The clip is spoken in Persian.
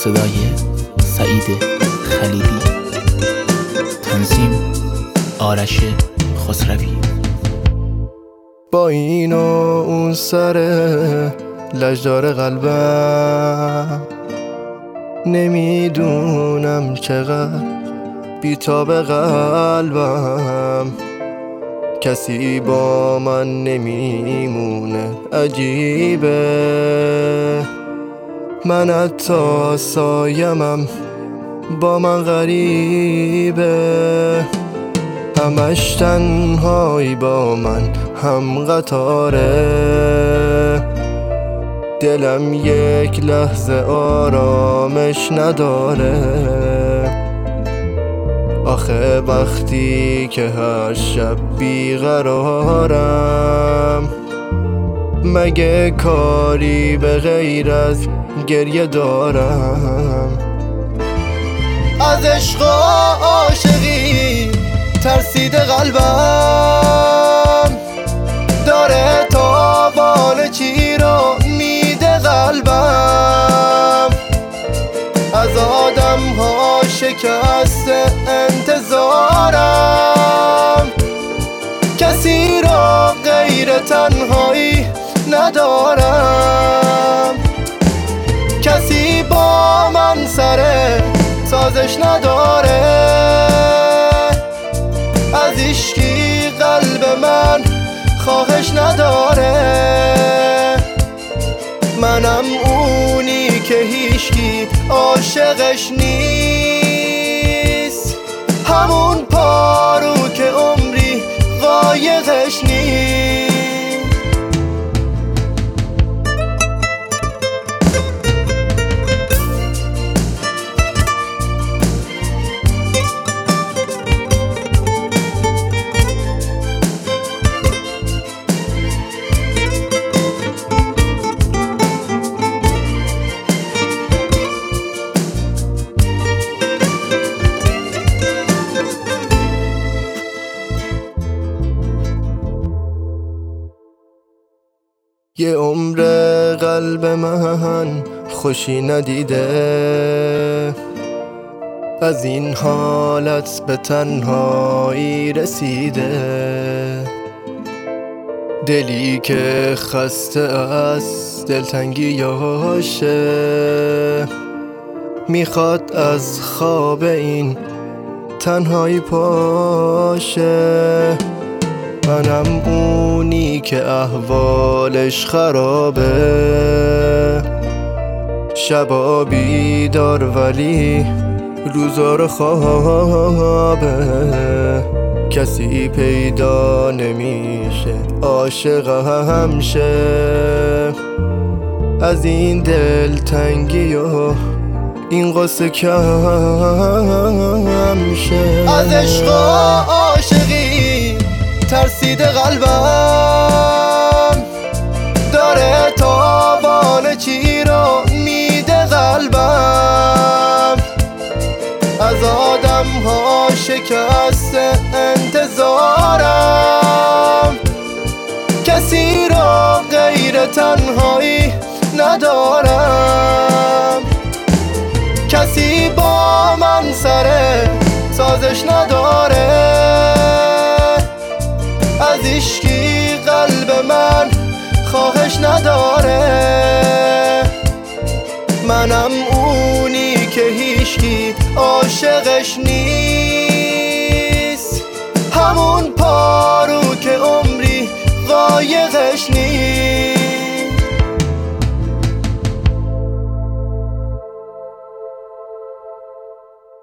صدای سعید خلیلی، تنظیم آرش خسروی. با این و اون سر لجدار قلبم نمیدونم چقدر بی‌تاب قلبم، کسی با من نمیمونه، عجیبه. من حتی سایمم با من غریبه، همش تنهایی با من هم قطاره. دلم یک لحظه آرامش نداره، آخه وقتی که هر شب بیقرارم، مگه کاری به غیر از گریه دارم؟ از عشق و عاشقی ترسیده قلبم، داره تاوان چی رو میده قلبم. از آدم ها شکست انتظارم، کسی را غیر تنهایی ندارم. کسی با من سر سازش نداره، از عشقی قلب من خواهش نداره. منم اونی که هیچکی عاشقش نیست، همون پارو که عمری قایقش نیست. یه عمر قلب من خوشی ندیده، از این حالت به تنهایی رسیده. دلی که خسته از دلتنگیاشه، میخواد از خواب این تنهایی پاشه. منم اونی که احوالش خرابه، شبا بیدار ولی روزا رو خوابه. کسی پیدا نمیشه عاشقم شه، از این دلتنگی و این قصه کم شه. از عشق و عاشقی ترسیده قلبم، داره تاوان چی رو میده قلبم. از آدم ها شکست انتظارم، کسی را غیر تنهایی ندارم. کسی با من سر سازش نداره، از عشقی قلب من خواهش نداره. منم اونی که هیچکی عاشقش نیست، همون پارو که عمری قایقش